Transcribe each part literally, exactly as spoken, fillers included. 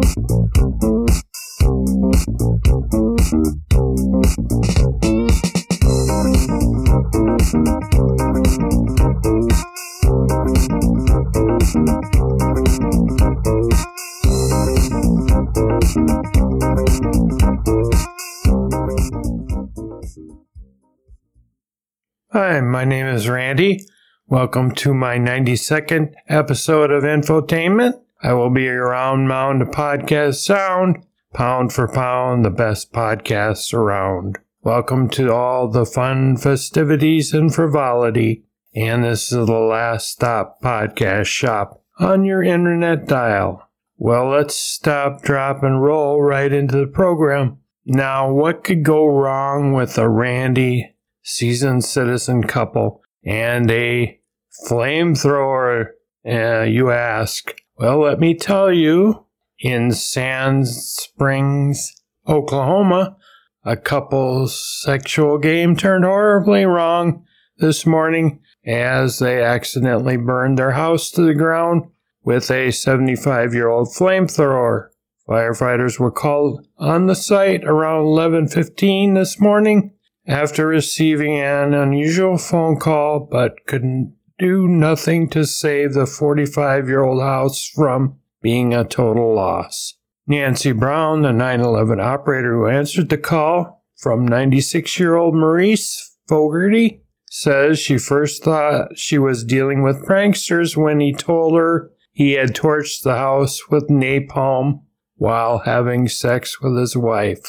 Hi, my name is Randy. Welcome to my ninety-second episode of Infotainment. I will be your round mound of podcast sound, pound for pound, the best podcasts around. Welcome to all the fun festivities and frivolity. And this is the last stop podcast shop on your internet dial. Well, let's stop, drop, and roll right into the program. Now, what could go wrong with a Randy seasoned citizen couple and a flamethrower, uh, you ask? Well, let me tell you, in Sand Springs, Oklahoma, a couple's sexual game turned horribly wrong this morning as they accidentally burned their house to the ground with a seventy-five-year-old flamethrower. Firefighters were called on the site around eleven fifteen this morning after receiving an unusual phone call, but couldn't do nothing to save the forty-five-year-old house from being a total loss. Nancy Brown, the nine one one operator who answered the call from ninety-six-year-old Maurice Fogarty, says she first thought she was dealing with pranksters when he told her he had torched the house with napalm while having sex with his wife.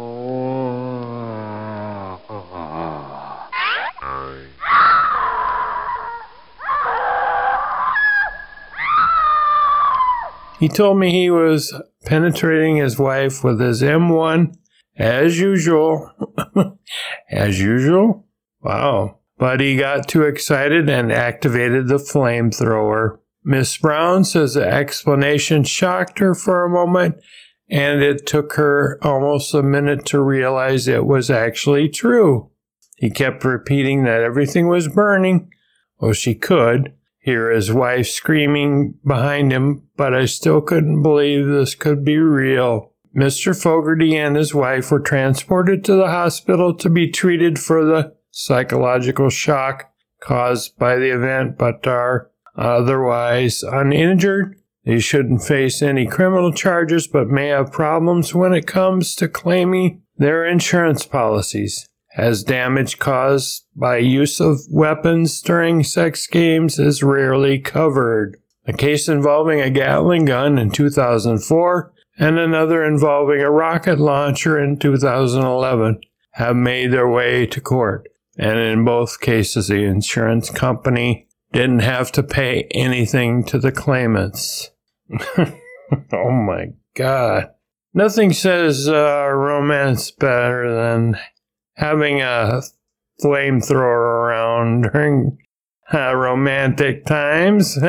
He told me he was penetrating his wife with his M one, as usual. As usual? Wow. But he got too excited and activated the flamethrower. Miss Brown says the explanation shocked her for a moment, and it took her almost a minute to realize it was actually true. He kept repeating that everything was burning. Well, she could hear his wife screaming behind him, but I still couldn't believe this could be real. Mister Fogarty and his wife were transported to the hospital to be treated for the psychological shock caused by the event, but are otherwise uninjured. They shouldn't face any criminal charges, but may have problems when it comes to claiming their insurance policies, as damage caused by use of weapons during sex games is rarely covered. A case involving a Gatling gun in two thousand four and another involving a rocket launcher in two thousand eleven have made their way to court, and in both cases the insurance company didn't have to pay anything to the claimants. Oh my God. Nothing says uh, romance better than having a flamethrower around during uh, romantic times.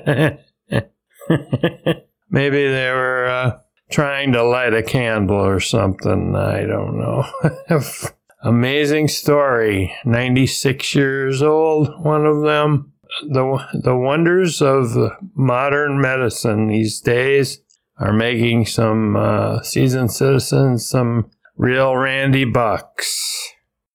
Maybe they were uh, trying to light a candle or something. I don't know. Amazing story. ninety-six years old, one of them. The, the wonders of modern medicine these days are making some uh, seasoned citizens some real Randy bucks.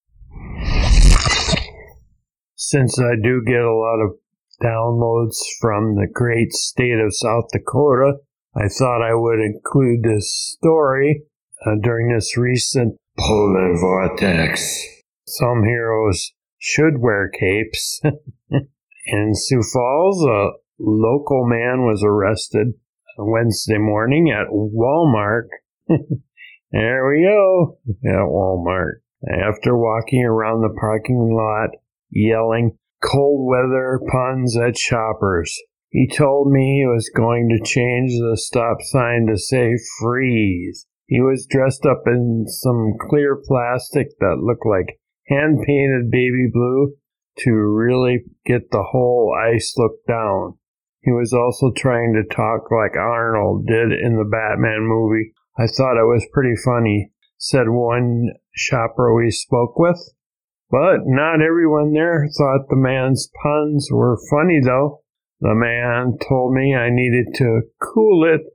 Since I do get a lot of downloads from the great state of South Dakota, I thought I would include this story uh, during this recent polar vortex. Some heroes should wear capes. In Sioux Falls, a local man was arrested Wednesday morning at Walmart. There we go, at Walmart. After walking around the parking lot, yelling cold weather puns at shoppers. He told me he was going to change the stop sign to say freeze. He was dressed up in some clear plastic that looked like hand-painted baby blue to really get the whole ice look down. He was also trying to talk like Arnold did in the Batman movie. I thought it was pretty funny, said one shopper we spoke with. But not everyone there thought the man's puns were funny, though. The man told me I needed to cool it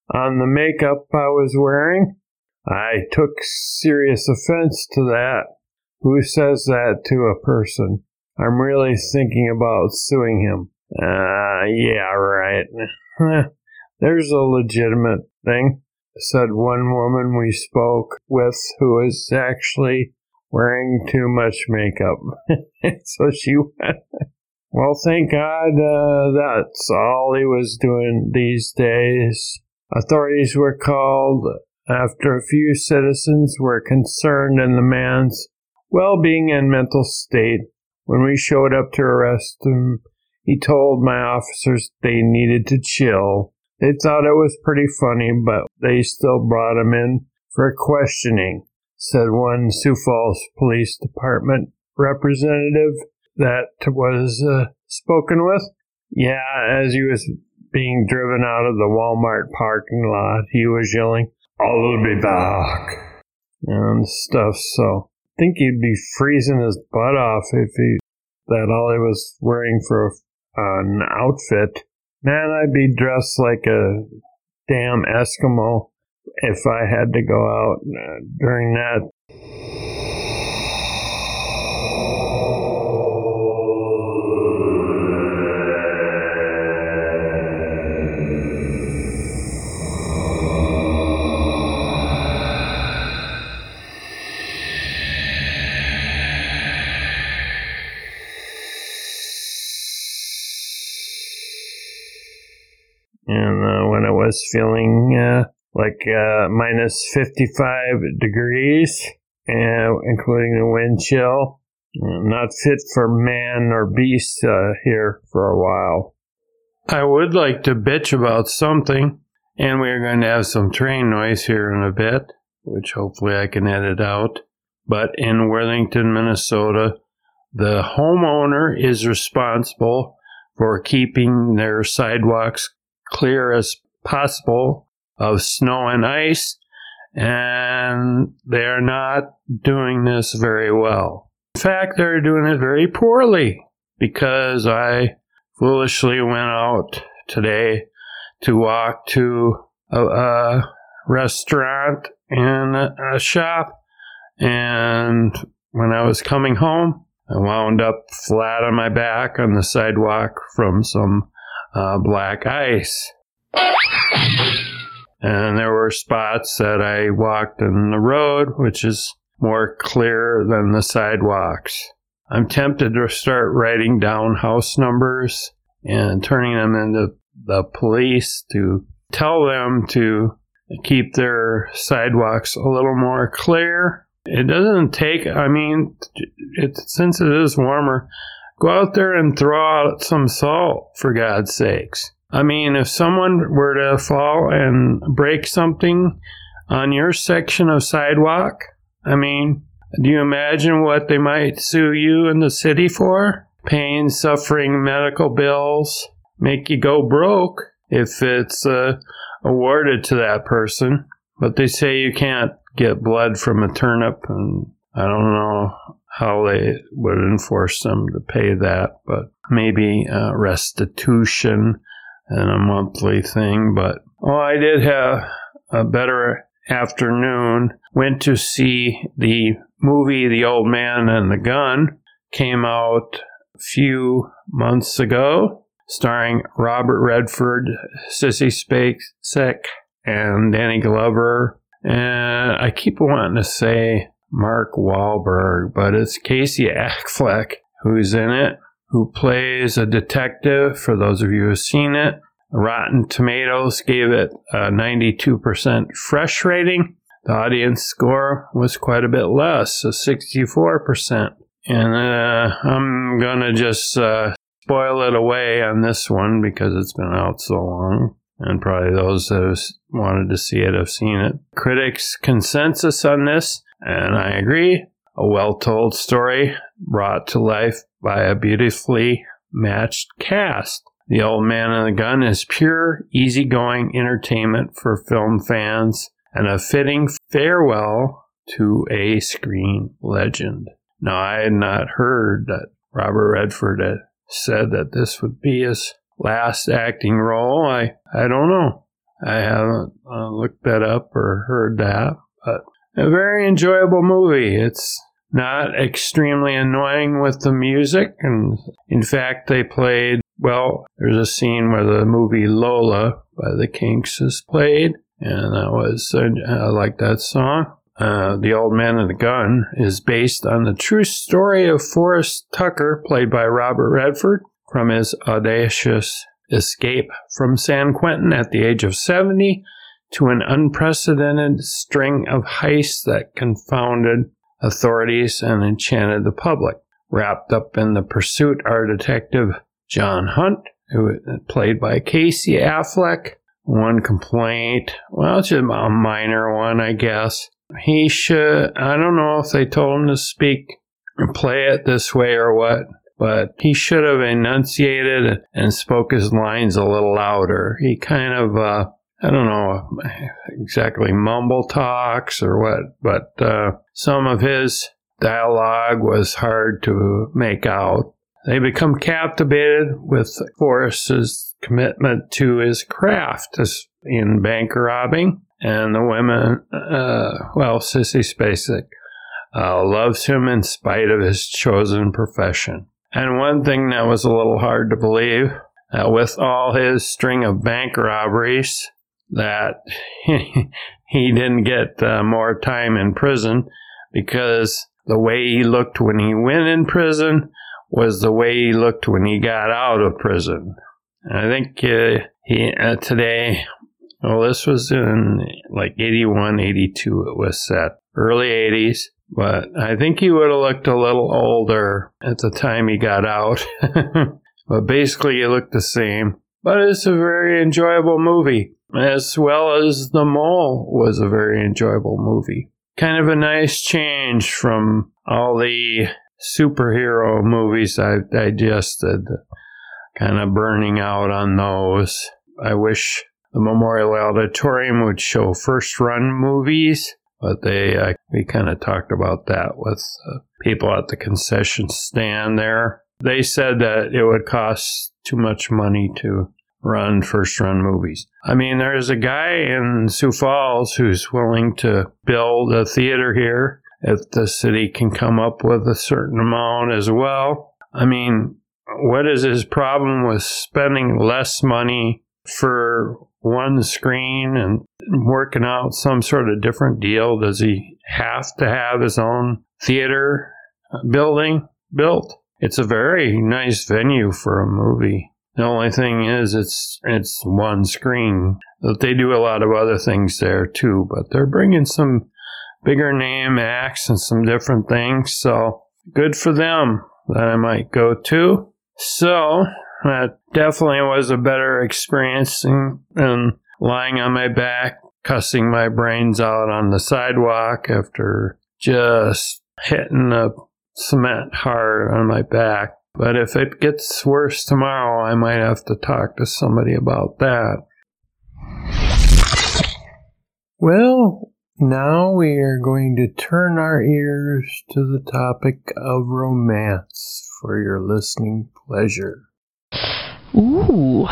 on the makeup I was wearing. I took serious offense to that. Who says that to a person? I'm really thinking about suing him. Uh, yeah, right. There's a legitimate thing, said one woman we spoke with who was actually wearing too much makeup. So she went, well, thank God uh, that's all he was doing these days. Authorities were called after a few citizens were concerned in the man's well-being and mental state. When we showed up to arrest him, he told my officers they needed to chill. They thought it was pretty funny, but they still brought him in for questioning, said one Sioux Falls Police Department representative that was uh, spoken with. Yeah, as he was being driven out of the Walmart parking lot, he was yelling, "I'll be back," and stuff. So I think he'd be freezing his butt off if he that all he was wearing for uh, an outfit. Man, I'd be dressed like a damn Eskimo if I had to go out uh, during that. And uh, when I was feeling uh, like uh, minus fifty-five degrees, uh, including the wind chill, uh, not fit for man or beast uh, here for a while. I would like to bitch about something, and we're going to have some train noise here in a bit, which hopefully I can edit out. But in Worthington, Minnesota, the homeowner is responsible for keeping their sidewalks clear as possible of snow and ice, and they're not doing this very well. In fact, they're doing it very poorly, because I foolishly went out today to walk to a, a restaurant and a, a shop, and when I was coming home, I wound up flat on my back on the sidewalk from some Uh, black ice. And there were spots that I walked in the road, which is more clear than the sidewalks. I'm tempted to start writing down house numbers and turning them into the police to tell them to keep their sidewalks a little more clear. It doesn't take, I mean, it, since it is warmer, go out there and throw out some salt, for God's sakes. I mean, if someone were to fall and break something on your section of sidewalk, I mean, do you imagine what they might sue you in the city for? Pain, suffering, medical bills, make you go broke if it's uh, awarded to that person. But they say you can't get blood from a turnip, and I don't know how they would enforce them to pay that, but maybe uh, restitution and a monthly thing. But, oh, I did have a better afternoon. Went to see the movie The Old Man and the Gun. Came out a few months ago, starring Robert Redford, Sissy Spacek, and Danny Glover. And I keep wanting to say Mark Wahlberg, but it's Casey Affleck who's in it, who plays a detective, for those of you who have seen it. Rotten Tomatoes gave it a ninety-two percent fresh rating. The audience score was quite a bit less, a sixty-four percent. And uh, I'm going to just uh, spoil it away on this one because it's been out so long. And probably those that have wanted to see it have seen it. Critics' consensus on this, and I agree, a well-told story brought to life by a beautifully matched cast. The Old Man and the Gun is pure, easygoing entertainment for film fans and a fitting farewell to a screen legend. Now, I had not heard that Robert Redford had said that this would be his last acting role. I, I don't know. I haven't uh, looked that up or heard that, but a very enjoyable movie. It's not extremely annoying with the music, and in fact, they played, well, there's a scene where the movie Lola by the Kinks is played, and that was, uh, I like that song. Uh, the Old Man and the Gun is based on the true story of Forrest Tucker, played by Robert Redford, from his audacious escape from San Quentin at the age of seventy to an unprecedented string of heists that confounded authorities and enchanted the public. Wrapped up in the pursuit are Detective John Hunt, who is played by Casey Affleck. One complaint, well, it's just a minor one, I guess. He should, I don't know if they told him to speak and play it this way or what, but he should have enunciated and spoke his lines a little louder. He kind of, uh, I don't know exactly mumble talks or what, but uh, some of his dialogue was hard to make out. They become captivated with Forrest's commitment to his craft as in bank robbing, and the women, uh, well, Sissy Spacek uh, loves him in spite of his chosen profession. And one thing that was a little hard to believe, uh, with all his string of bank robberies, that he didn't get uh, more time in prison, because the way he looked when he went in prison was the way he looked when he got out of prison. And I think uh, he uh, today, well, this was in like eighty-one, eighty-two it was set, early eighties, but I think he would have looked a little older at the time he got out. But basically he looked the same. But it's a very enjoyable movie, as well as The Mole was a very enjoyable movie. Kind of a nice change from all the superhero movies I've digested, kind of burning out on those. I wish the Memorial Auditorium would show first-run movies, but they uh, we kind of talked about that with uh, people at the concession stand there. They said that it would cost too much money to run first-run movies. I mean, there's a guy in Sioux Falls who's willing to build a theater here if the city can come up with a certain amount as well. I mean, what is his problem with spending less money for one screen and working out some sort of different deal? Does he have to have his own theater building built? It's a very nice venue for a movie. The only thing is it's it's one screen. They do a lot of other things there too, but they're bringing some bigger name acts and some different things, so good for them that I might go to. So that definitely was a better experience than lying on my back, cussing my brains out on the sidewalk after just hitting the cement hard on my back. But if it gets worse tomorrow, I might have to talk to somebody about that. Well, now we are going to turn our ears to the topic of romance for your listening pleasure. Ooh.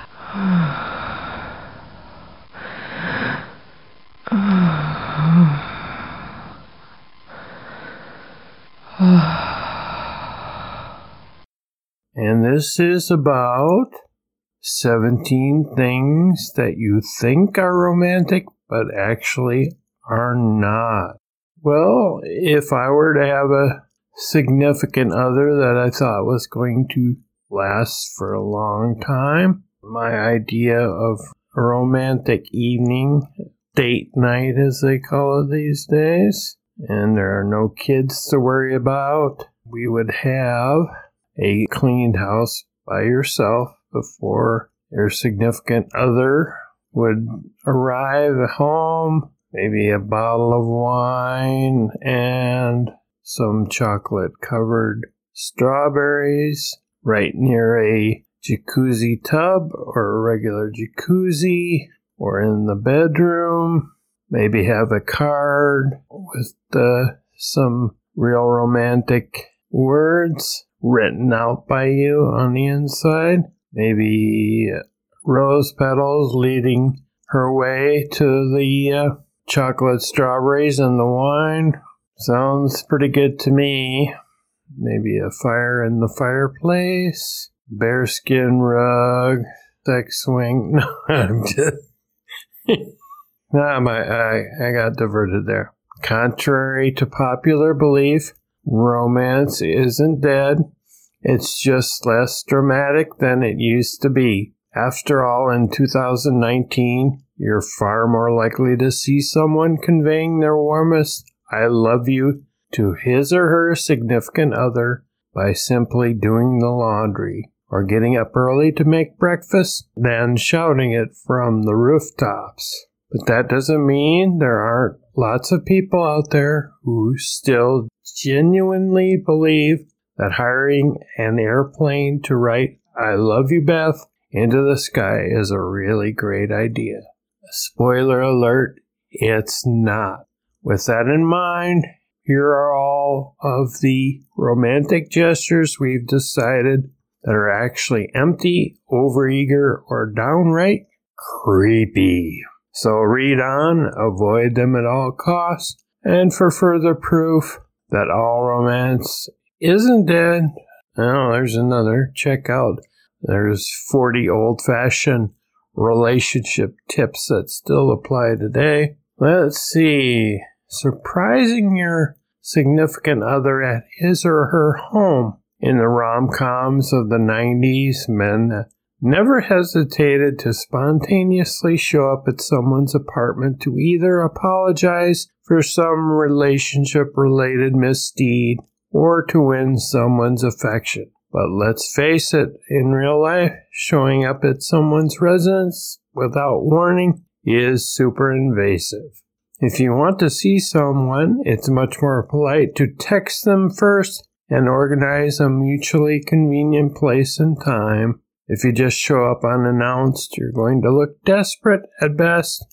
And this is about seventeen things that you think are romantic, but actually are not. Well, if I were to have a significant other that I thought was going to last for a long time, my idea of a romantic evening, date night as they call it these days, and there are no kids to worry about, we would have a cleaned house by yourself before your significant other would arrive at home, maybe a bottle of wine and some chocolate-covered strawberries right near a jacuzzi tub or a regular jacuzzi, or in the bedroom. Maybe have a card with uh, some real romantic words written out by you on the inside. Maybe rose petals leading her way to the uh, chocolate strawberries and the wine. Sounds pretty good to me. Maybe a fire in the fireplace, bearskin rug, sex swing. No, I'm just... nah, my, I, I got diverted there. Contrary to popular belief, romance isn't dead. It's just less dramatic than it used to be. After all, in two thousand nineteen, you're far more likely to see someone conveying their warmest I love you to his or her significant other by simply doing the laundry or getting up early to make breakfast than shouting it from the rooftops. But that doesn't mean there aren't lots of people out there who still genuinely believe that hiring an airplane to write I love you, Beth, into the sky is a really great idea. Spoiler alert, it's not. With that in mind, here are all of the romantic gestures we've decided that are actually empty, overeager, or downright creepy. So read on, avoid them at all costs, and for further proof that all romance isn't dead, oh, there's another. Check out. There's forty old-fashioned relationship tips that still apply today. Let's see. Surprising your significant other at his or her home. In the rom-coms of the nineties, men never hesitated to spontaneously show up at someone's apartment to either apologize for some relationship-related misdeed or to win someone's affection. But let's face it, in real life, showing up at someone's residence without warning is super invasive. If you want to see someone, it's much more polite to text them first and organize a mutually convenient place and time. If you just show up unannounced, you're going to look desperate at best,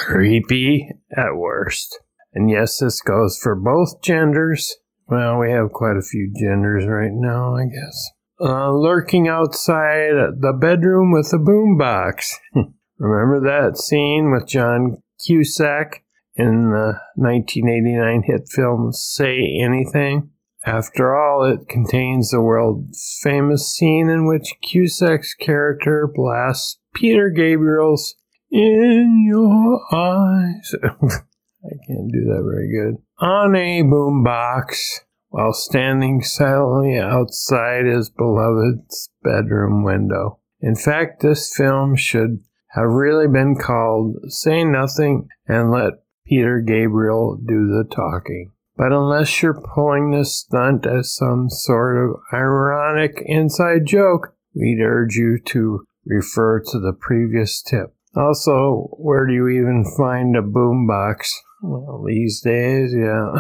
creepy at worst. And yes, this goes for both genders. Well, we have quite a few genders right now, I guess. Uh, lurking outside the bedroom with a boombox. Remember that scene with John Cusack in the nineteen eighty-nine hit film Say Anything? After all, it contains the world's famous scene in which Cusack's character blasts Peter Gabriel's "In Your Eyes." I can't do that very good. On a boombox while standing silently outside his beloved's bedroom window. In fact, this film should have really been called Say Nothing and Let Peter Gabriel Do the Talking. But unless you're pulling this stunt as some sort of ironic inside joke, we'd urge you to refer to the previous tip. Also, where do you even find a boombox? Well, these days, yeah.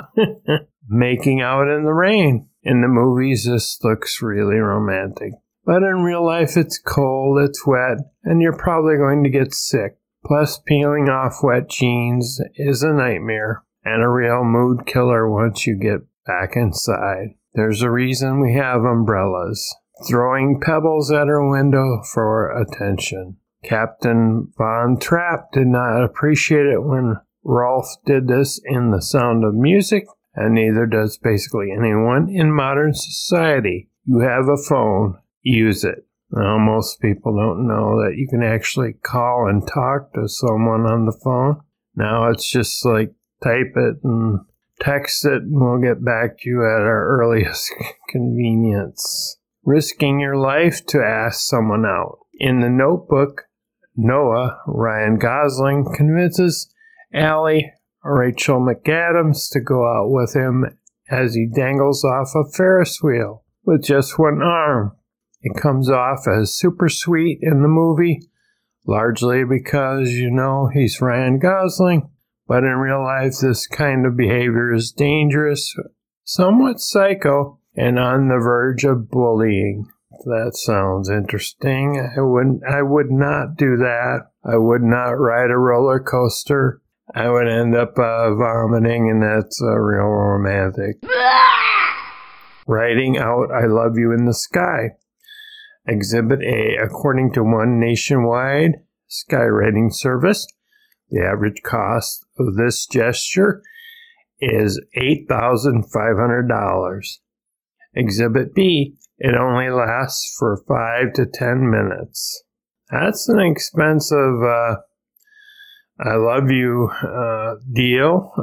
Making out in the rain. In the movies, this looks really romantic. But in real life, it's cold, it's wet, and you're probably going to get sick. Plus, peeling off wet jeans is a nightmare, and a real mood killer once you get back inside. There's a reason we have umbrellas. Throwing pebbles at her window for attention. Captain Von Trapp did not appreciate it when Rolf did this in The Sound of Music, and neither does basically anyone in modern society. You have a phone, use it. Now, most people don't know that you can actually call and talk to someone on the phone. Now it's just like type it and text it, and we'll get back to you at our earliest convenience. Risking your life to ask someone out. In The Notebook, Noah, Ryan Gosling, convinces Allie, Rachel McAdams, to go out with him as he dangles off a Ferris wheel with just one arm. It comes off as super sweet in the movie, largely because, you know, he's Ryan Gosling, but in real life this kind of behavior is dangerous, somewhat psycho, and on the verge of bullying. That sounds interesting. I wouldn't, I would not do that. I would not ride a roller coaster. I would end up uh, vomiting, and that's uh, real romantic. Writing out I love you in the sky. Exhibit A. According to one nationwide skywriting service, The average cost of this gesture is eight thousand five hundred dollars. Exhibit B, it only lasts for five to ten minutes. That's an expensive uh, I love you uh, deal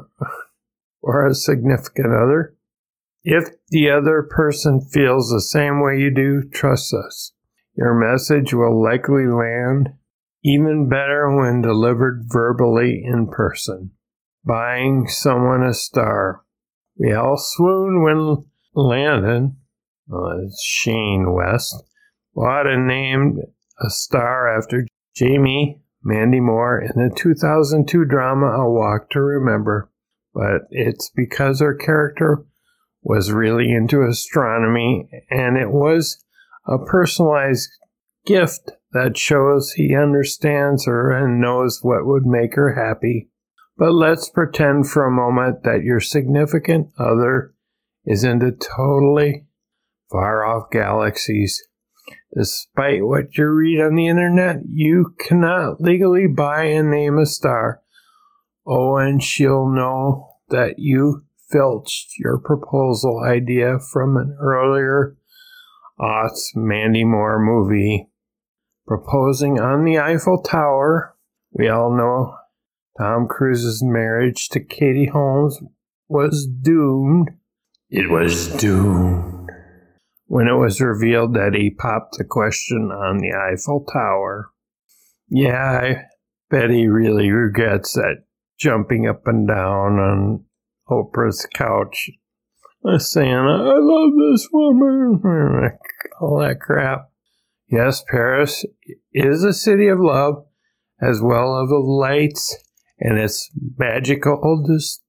or a significant other. If the other person feels the same way you do, trust us. Your message will likely land even better when delivered verbally in person. Buying someone a star. We all swoon when Landon, uh, Shane West, bought and named a star after Jamie Mandy Moore in the two thousand two drama A Walk to Remember. But it's because her character was really into astronomy, and it was a personalized gift that shows he understands her and knows what would make her happy. But let's pretend for a moment that your significant other is into totally far-off galaxies. Despite what you read on the internet, you cannot legally buy and name a star. Oh, and she'll know that you filched your proposal idea from an earlier aughts Mandy Moore movie. Proposing on the Eiffel Tower. We all know Tom Cruise's marriage to Katie Holmes was doomed. It was doomed when it was revealed that he popped the question on the Eiffel Tower. Yeah, I bet he really regrets that jumping up and down on Oprah's couch, saying, I love this woman, all that crap. Yes, Paris is a city of love, as well as of lights, and its magical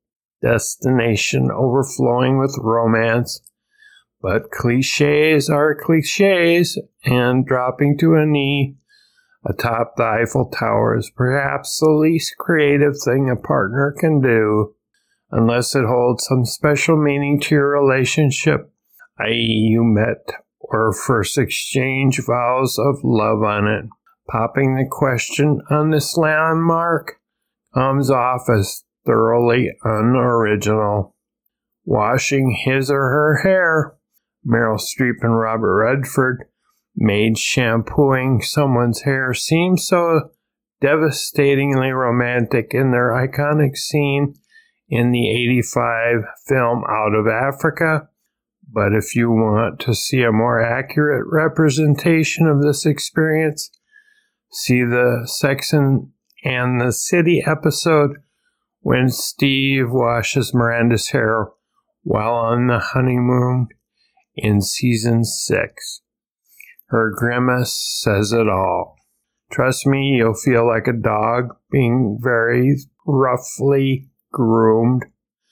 destination overflowing with romance. But cliches are cliches, and dropping to a knee atop the Eiffel Tower is perhaps the least creative thing a partner can do, unless it holds some special meaning to your relationship, that is you met or first exchanged vows of love on it. Popping the question on this landmark comes off as thoroughly unoriginal. Washing his or her hair. Meryl Streep and Robert Redford made shampooing someone's hair seem so devastatingly romantic in their iconic scene in the eighty-five film Out of Africa. But if you want to see a more accurate representation of this experience, see the Sex and the City episode when Steve washes Miranda's hair while on the honeymoon in season six. Her grimace says it all. Trust me, you'll feel like a dog being very roughly groomed.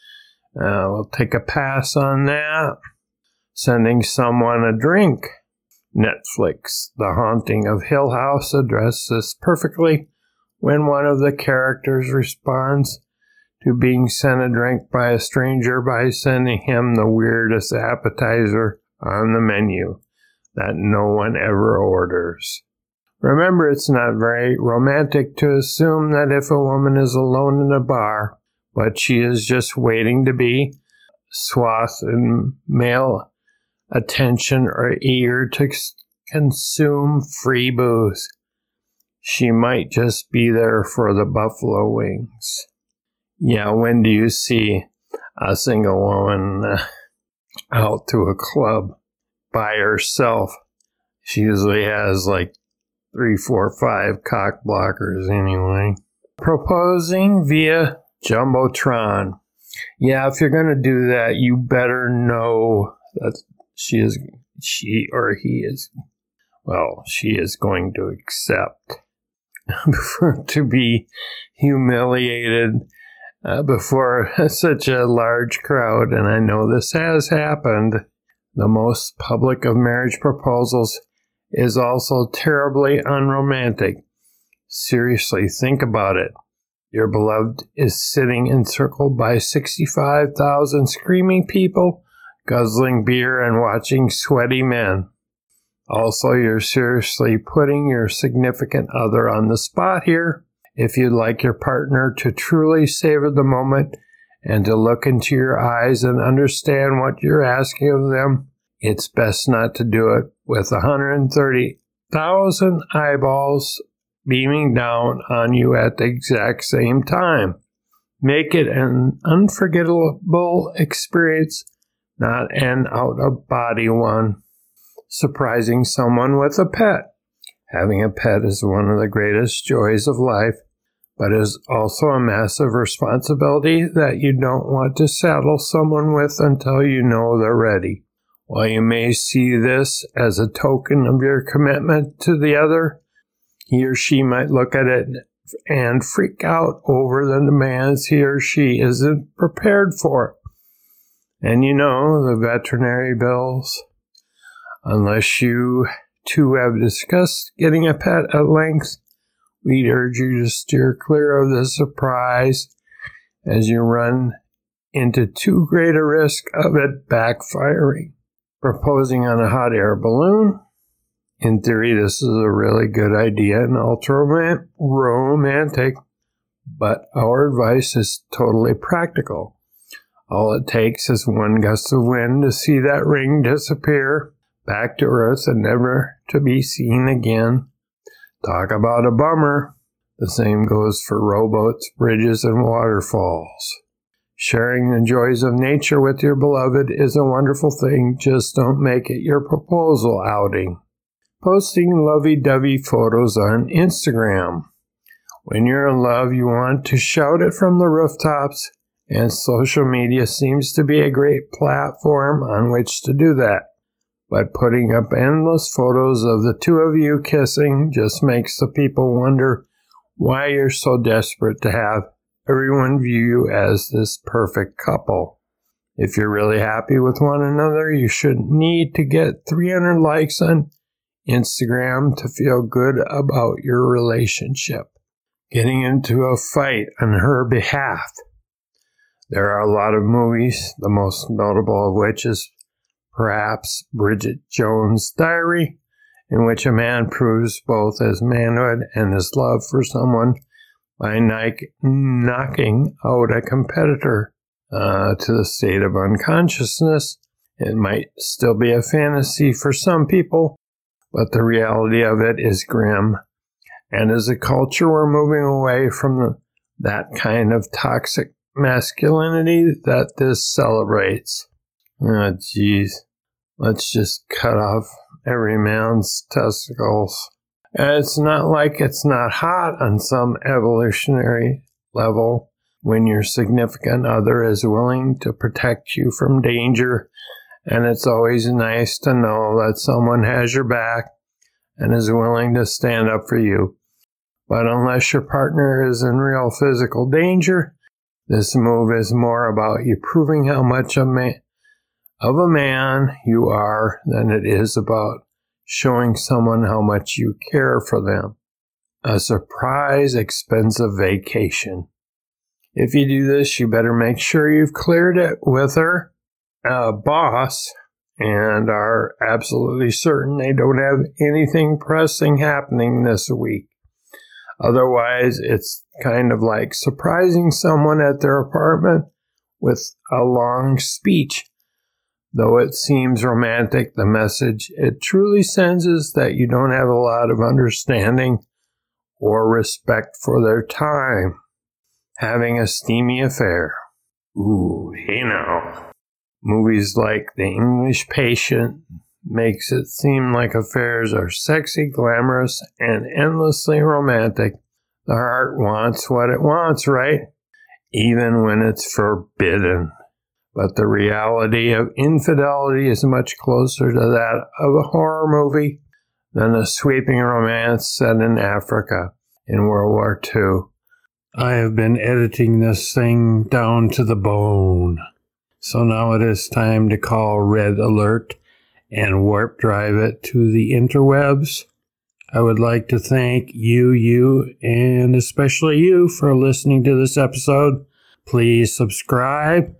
Uh, we'll take a pass on that. Sending someone a drink. Netflix, The Haunting of Hill House, addressed this perfectly when one of the characters responds to being sent a drink by a stranger by sending him the weirdest appetizer on the menu that no one ever orders. Remember, it's not very romantic to assume that if a woman is alone in a bar, but she is just waiting to be swathed in male attention or eager to consume free booze, she might just be there for the buffalo wings. Yeah, when do you see a single woman uh, out to a club by herself? She usually has like three, four, five cock blockers anyway. Proposing via Jumbotron. Yeah, if you're going to do that, you better know that she is, she or he is, well, she is going to accept to be humiliated Uh, before such a large crowd, and I know this has happened. The most public of marriage proposals is also terribly unromantic. Seriously, think about it. Your beloved is sitting encircled by sixty-five thousand screaming people, guzzling beer and watching sweaty men. Also, you're seriously putting your significant other on the spot here. If you'd like your partner to truly savor the moment and to look into your eyes and understand what you're asking of them, it's best not to do it with one hundred thirty thousand eyeballs beaming down on you at the exact same time. Make it an unforgettable experience, not an out-of-body one. Surprising someone with a pet. Having a pet is one of the greatest joys of life, but is also a massive responsibility that you don't want to saddle someone with until you know they're ready. While you may see this as a token of your commitment to the other, he or she might look at it and freak out over the demands he or she isn't prepared for. And you know, the veterinary bills. Unless you two have discussed getting a pet at length, we'd urge you to steer clear of the surprise as you run into too great a risk of it backfiring. Proposing on a hot air balloon. In theory, this is a really good idea and ultra romantic, but our advice is totally practical. All it takes is one gust of wind to see that ring disappear back to earth and never to be seen again. Talk about a bummer. The same goes for rowboats, bridges, and waterfalls. Sharing the joys of nature with your beloved is a wonderful thing, just don't make it your proposal outing. Posting lovey-dovey photos on Instagram. When you're in love, you want to shout it from the rooftops, and social media seems to be a great platform on which to do that. But putting up endless photos of the two of you kissing just makes the people wonder why you're so desperate to have everyone view you as this perfect couple. If you're really happy with one another, you shouldn't need to get three hundred likes on Instagram to feel good about your relationship. Getting into a fight on her behalf. There are a lot of movies, the most notable of which is perhaps Bridget Jones' Diary, in which a man proves both his manhood and his love for someone by knocking out a competitor uh, to the state of unconsciousness. It might still be a fantasy for some people, but the reality of it is grim. And as a culture, we're moving away from the, that kind of toxic masculinity that this celebrates. Oh, jeez. Let's just cut off every man's testicles. And it's not like it's not hot on some evolutionary level when your significant other is willing to protect you from danger, and it's always nice to know that someone has your back and is willing to stand up for you. But unless your partner is in real physical danger, this move is more about you proving how much a man, of a man you are than it is about showing someone how much you care for them. A surprise, expensive vacation. If you do this, you better make sure you've cleared it with her uh, boss and are absolutely certain they don't have anything pressing happening this week. Otherwise, it's kind of like surprising someone at their apartment with a long speech. Though it seems romantic, the message it truly sends is that you don't have a lot of understanding or respect for their time. Having a steamy affair. Ooh, hey now. Movies like The English Patient makes it seem like affairs are sexy, glamorous, and endlessly romantic. The heart wants what it wants, right? Even when it's forbidden. But the reality of infidelity is much closer to that of a horror movie than a sweeping romance set in Africa in World War Two. I have been editing this thing down to the bone. So now it is time to call Red Alert and warp drive it to the interwebs. I would like to thank you, you, and especially you for listening to this episode. Please subscribe.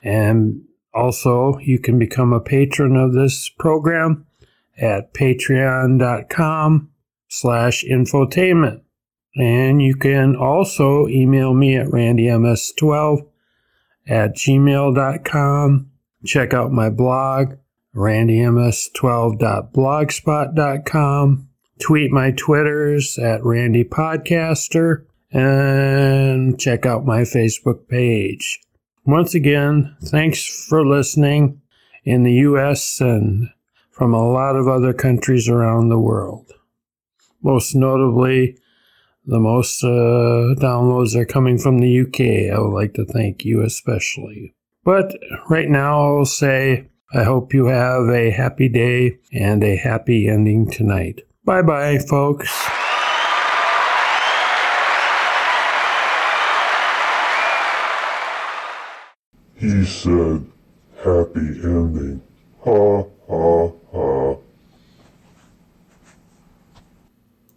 And also, you can become a patron of this program at patreon.com slash infotainment. And you can also email me at randy m s twelve at gmail dot com. Check out my blog, randy m s twelve dot blogspot dot com. Tweet my Twitters at Randy Podcaster. And check out my Facebook page. Once again, thanks for listening in the U S and from a lot of other countries around the world. Most notably, the most uh, downloads are coming from the U K. I would like to thank you especially. But right now I'll say I hope you have a happy day and a happy ending tonight. Bye-bye, folks. He said, happy ending.